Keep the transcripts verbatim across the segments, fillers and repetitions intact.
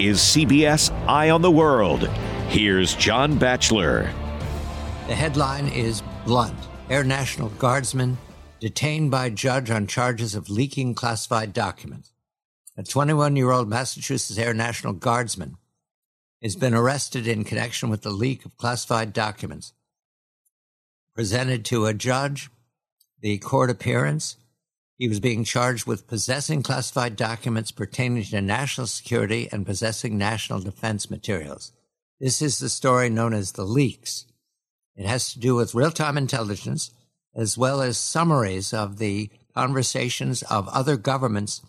is C B S Eye on the World. Here's John Batchelor. The headline is blunt. Air National Guardsman detained by judge on charges of leaking classified documents. A twenty-one-year-old Massachusetts Air National Guardsman has been arrested in connection with the leak of classified documents. Presented to a judge, the court appearance, he was being charged with possessing classified documents pertaining to national security and possessing national defense materials. This is the story known as the leaks. It has to do with real-time intelligence as well as summaries of the conversations of other governments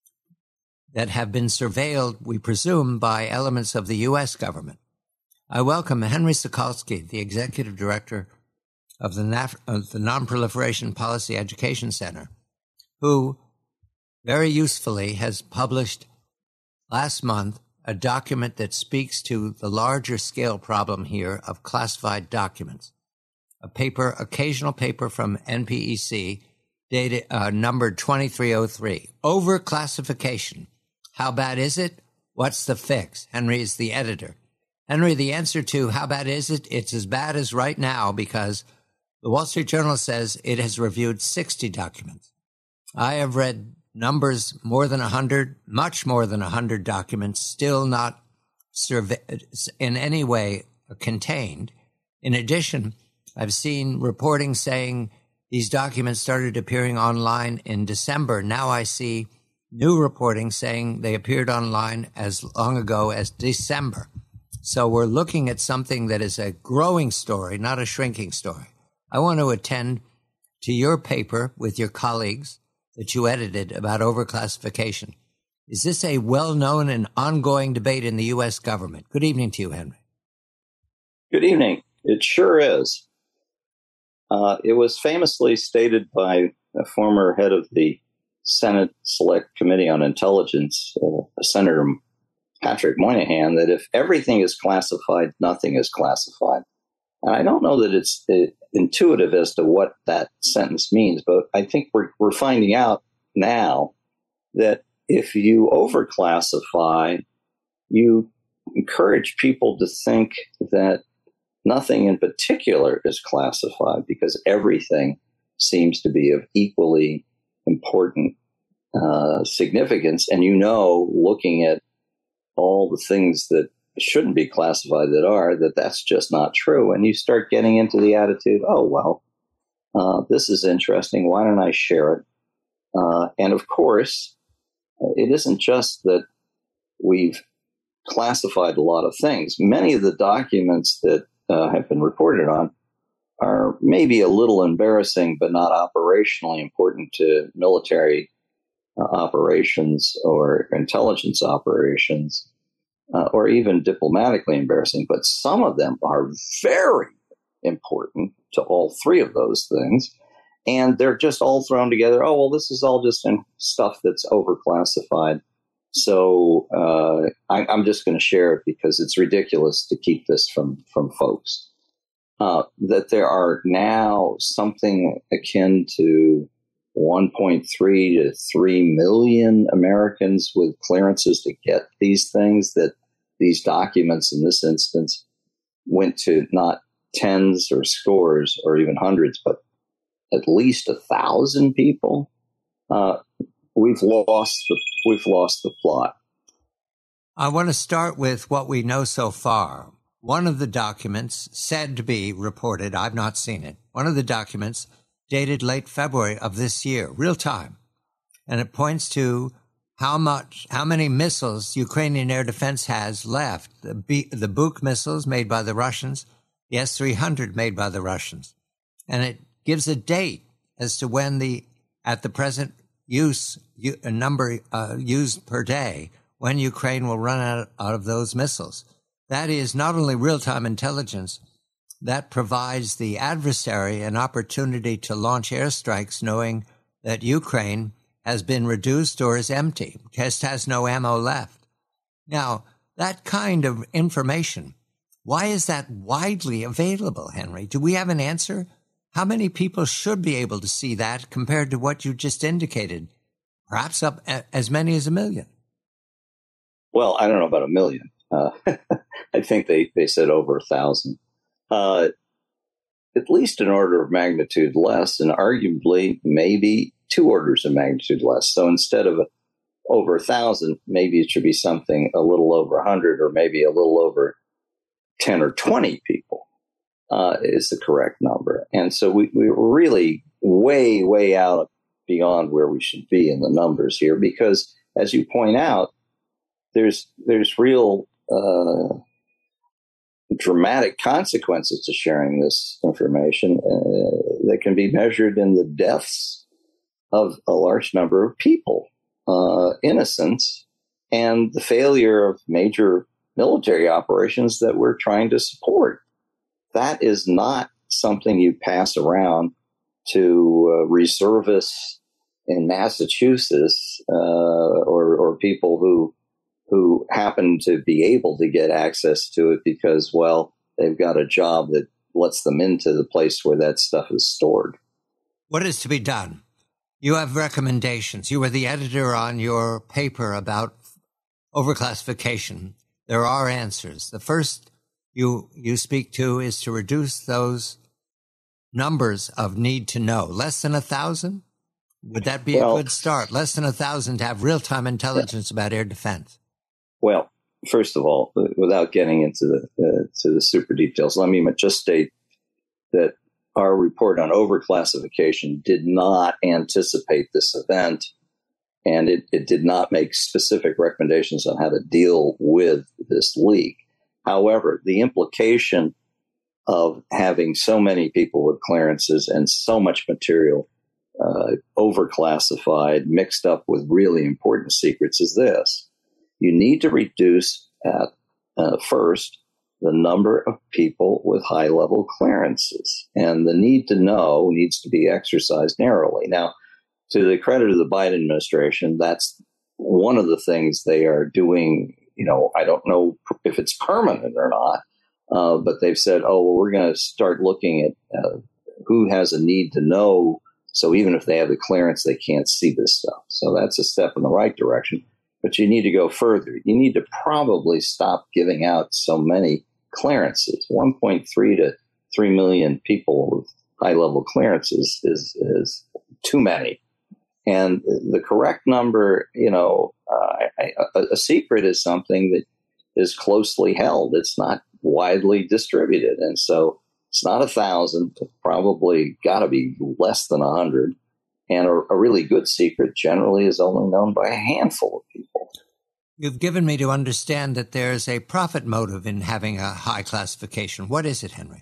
that have been surveilled, we presume, by elements of the U S government. I welcome Henry Sokolsky, the executive director of the, Naf- of the Non-Proliferation Policy Education Center, who very usefully has published last month a document that speaks to the larger scale problem here of classified documents. A paper, occasional paper from N P E C, dated uh, numbered twenty-three oh three. Overclassification. How bad is it? What's the fix? Henry is the editor. Henry, the answer to how bad is it? It's as bad as right now because the Wall Street Journal says it has reviewed sixty documents. I have read numbers more than one hundred, much more than one hundred documents, still not surve- in any way contained. In addition, I've seen reporting saying these documents started appearing online in December. Now I see new reporting saying they appeared online as long ago as December. So we're looking at something that is a growing story, not a shrinking story. I want to attend to your paper with your colleagues that you edited about overclassification. Is this a well-known and ongoing debate in the U S government? Good evening to you, Henry. Good evening. It sure is. Uh, it was famously stated by a former head of the Senate Select Committee on Intelligence, uh, Senator Patrick Moynihan, that if everything is classified, nothing is classified. And I don't know that it's uh, intuitive as to what that sentence means, but I think we're, we're finding out now that if you overclassify, you encourage people to think that nothing in particular is classified because everything seems to be of equally important uh, significance. And you know, looking at all the things that shouldn't be classified that are, that that's just not true. And you start getting into the attitude, oh, well, uh, this is interesting. Why don't I share it? Uh, and of course, it isn't just that we've classified a lot of things. Many of the documents that uh, have been reported on are maybe a little embarrassing, but not operationally important to military uh, operations or intelligence operations. Uh, or even diplomatically embarrassing, but some of them are very important to all three of those things. And they're just all thrown together. Oh, well, this is all just in stuff that's overclassified. So uh, I, I'm just going to share it because it's ridiculous to keep this from, from folks. Uh, that there are now something akin to one point three to three million Americans with clearances to get these things, that these documents in this instance went to not tens or scores or even hundreds, but at least a thousand people. Uh, we've lost the, we've lost the plot. I want to start with what we know so far. One of the documents said to be reported, I've not seen it. One of the documents dated late February of this year, real time. And it points to how much, how many missiles Ukrainian air defense has left. The, B, the Buk missiles made by the Russians, the S three hundred made by the Russians. And it gives a date as to when the, at the present use, a number uh, used per day, when Ukraine will run out, out of those missiles. That is not only real-time intelligence, that provides the adversary an opportunity to launch airstrikes knowing that Ukraine has been reduced or is empty, just has no ammo left. Now, that kind of information, why is that widely available, Henry? Do we have an answer? How many people should be able to see that compared to what you just indicated? Perhaps up as many as a million. Well, I don't know about a million. Uh, I think they, they said over a thousand. Uh, at least an order of magnitude less, and arguably maybe two orders of magnitude less. So instead of a, over a thousand, maybe it should be something a little over a hundred, or maybe a little over ten or twenty people uh, is the correct number. And so we, we were really way, way out beyond where we should be in the numbers here, because as you point out, there's there's real uh, dramatic consequences to sharing this information uh, that can be measured in the deaths of a large number of people, uh, innocents, and the failure of major military operations that we're trying to support. That is not something you pass around to uh, reservists in Massachusetts uh, or, or people who who happen to be able to get access to it because, well, they've got a job that lets them into the place where that stuff is stored. What is to be done? You have recommendations. You were the editor on your paper about overclassification. There are answers. The first you you speak to is to reduce those numbers of need to know. Less than a thousand? Would that be well, a good start? Less than a thousand to have real-time intelligence yeah. about air defense. Well, first of all, without getting into the uh, to the super details, let me just state that our report on overclassification did not anticipate this event, and it, it did not make specific recommendations on how to deal with this leak. However, the implication of having so many people with clearances and so much material uh, overclassified, mixed up with really important secrets is this. You need to reduce at uh, first the number of people with high-level clearances, and the need to know needs to be exercised narrowly. Now, to the credit of the Biden administration, that's one of the things they are doing. You know, I don't know if it's permanent or not, uh, but they've said, oh, well, we're going to start looking at uh, who has a need to know, so even if they have the clearance, they can't see this stuff. So that's a step in the right direction. But you need to go further. You need to probably stop giving out so many clearances. one point three to three million people with high-level clearances is, is too many. And the correct number, you know, uh, I, a, a secret is something that is closely held. It's not widely distributed. And so it's not a thousand, probably got to be less than a hundred. And a, a really good secret generally is only known by a handful of people. You've given me to understand that there's a profit motive in having a high classification. What is it, Henry?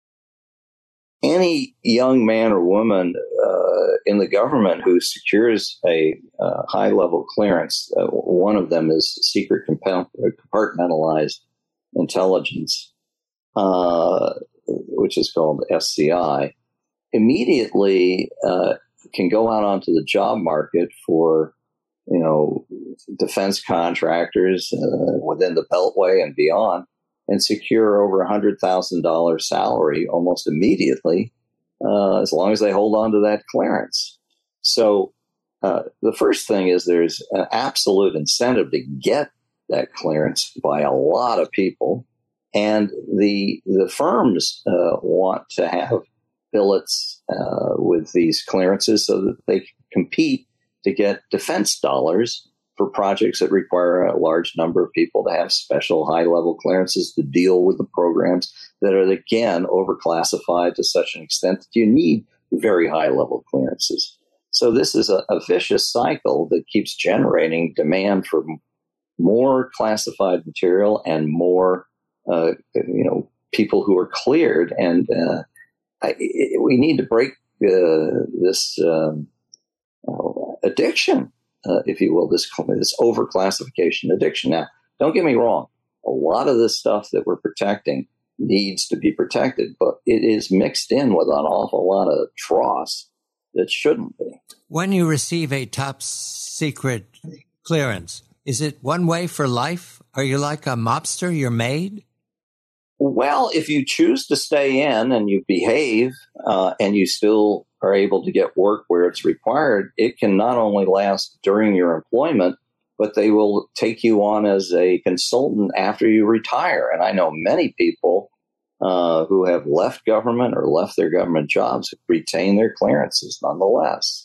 Any young man or woman uh, in the government who secures a uh, high-level clearance, uh, one of them is secret compartmentalized intelligence, uh, which is called S C I, immediately uh, can go out onto the job market for, you know, defense contractors uh, within the Beltway and beyond, and secure over a one hundred thousand dollars salary almost immediately, uh, as long as they hold on to that clearance. So uh, the first thing is there's an absolute incentive to get that clearance by a lot of people, and the the firms uh, want to have billets uh, with these clearances so that they can compete to get defense dollars for projects that require a large number of people to have special high-level clearances to deal with the programs that are, again, overclassified to such an extent that you need very high-level clearances. So this is a, a vicious cycle that keeps generating demand for more classified material and more, uh, you know, people who are cleared. And uh, I, it, we need to break uh, this um, uh, addiction. Uh, if you will, this this overclassification addiction. Now, don't get me wrong. A lot of this stuff that we're protecting needs to be protected, but it is mixed in with an awful lot of dross that shouldn't be. When you receive a top secret clearance, is it one way for life? Are you like a mobster? You're made? Well, if you choose to stay in and you behave uh, and you still are able to get work where it's required, it can not only last during your employment, but they will take you on as a consultant after you retire. And I know many people uh, who have left government or left their government jobs retain their clearances nonetheless.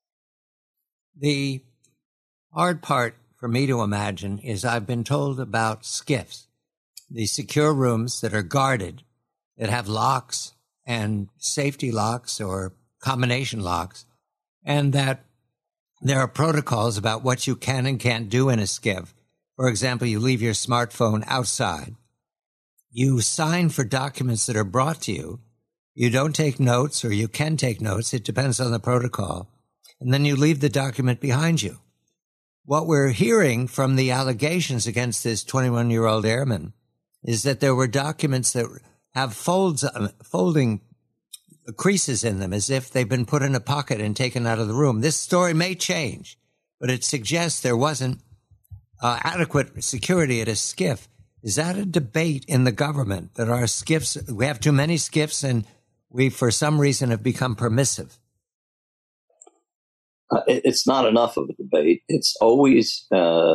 The hard part for me to imagine is I've been told about SCIFs, the secure rooms that are guarded, that have locks and safety locks or combination locks, and that there are protocols about what you can and can't do in a SCIF. For example, you leave your smartphone outside. You sign for documents that are brought to you. You don't take notes, or you can take notes. It depends on the protocol. And then you leave the document behind you. What we're hearing from the allegations against this twenty-one-year-old airman is that there were documents that have folds, folding creases in them, as if they've been put in a pocket and taken out of the room. This story may change, but it suggests there wasn't uh, adequate security at a SCIF. Is that a debate in the government that our SCIFs, we have too many SCIFs and we, for some reason, have become permissive? Uh, it's not enough of a debate. It's always, uh,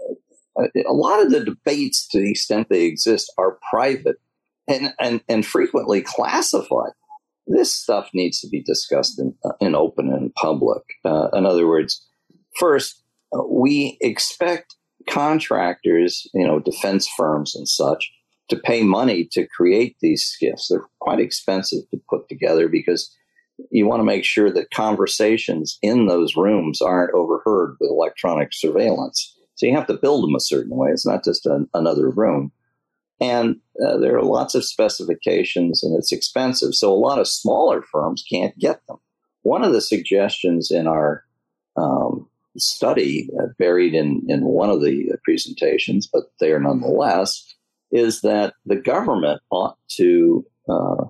a lot of the debates, to the extent they exist, are private and, and, and frequently classified. This stuff needs to be discussed in, in open and public. Uh, in other words, first, uh, we expect contractors, you know, defense firms and such, to pay money to create these SCIFs. They're quite expensive to put together because you want to make sure that conversations in those rooms aren't overheard with electronic surveillance. So you have to build them a certain way. It's not just a, another room. And uh, there are lots of specifications, and it's expensive. So a lot of smaller firms can't get them. One of the suggestions in our um, study, uh, buried in, in one of the presentations, but there nonetheless, is that the government ought to uh,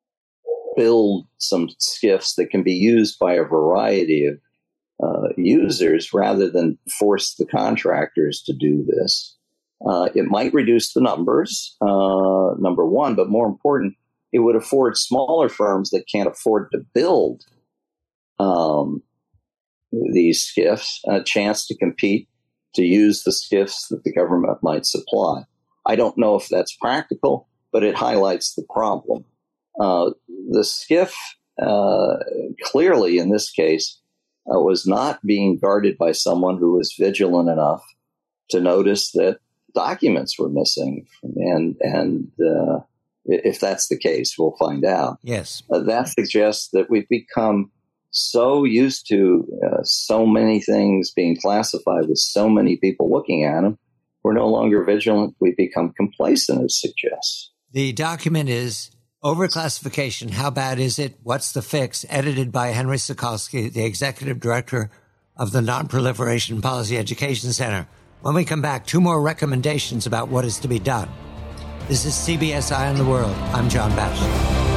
build some SCIFs that can be used by a variety of uh, users rather than force the contractors to do this. Uh, it might reduce the numbers, uh, number one, but more important, it would afford smaller firms that can't afford to build um, these SCIFs a chance to compete, to use the SCIFs that the government might supply. I don't know if that's practical, but it highlights the problem. Uh, the SCIF, uh, clearly in this case, uh, was not being guarded by someone who was vigilant enough to notice that documents were missing. And, and uh, if that's the case, we'll find out. Yes. Uh, that suggests that we've become so used to uh, so many things being classified with so many people looking at them, we're no longer vigilant. We become complacent, it suggests. The document is Overclassification. How bad is it? What's the fix? Edited by Henry Sokolsky, the executive director of the Nonproliferation Policy Education Center. When we come back, two more recommendations about what is to be done. This is C B S Eye on the World. I'm John Batchelor.